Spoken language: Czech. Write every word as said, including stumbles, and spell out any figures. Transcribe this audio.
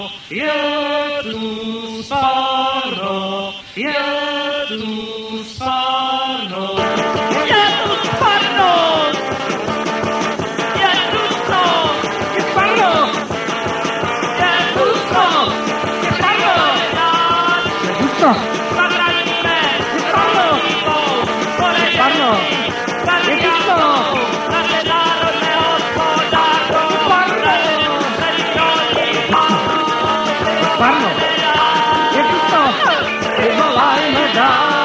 je tu spárno, je tu spárno. Je tu spárno! Je tu co? Je spárno! Je tu co? Je spárno! Je tu co? Zahrajíme! Je spárno! Je spárno! Je tu co? Naše národné hospodářství! Spárno! Je tu co? Vyvolajme dál!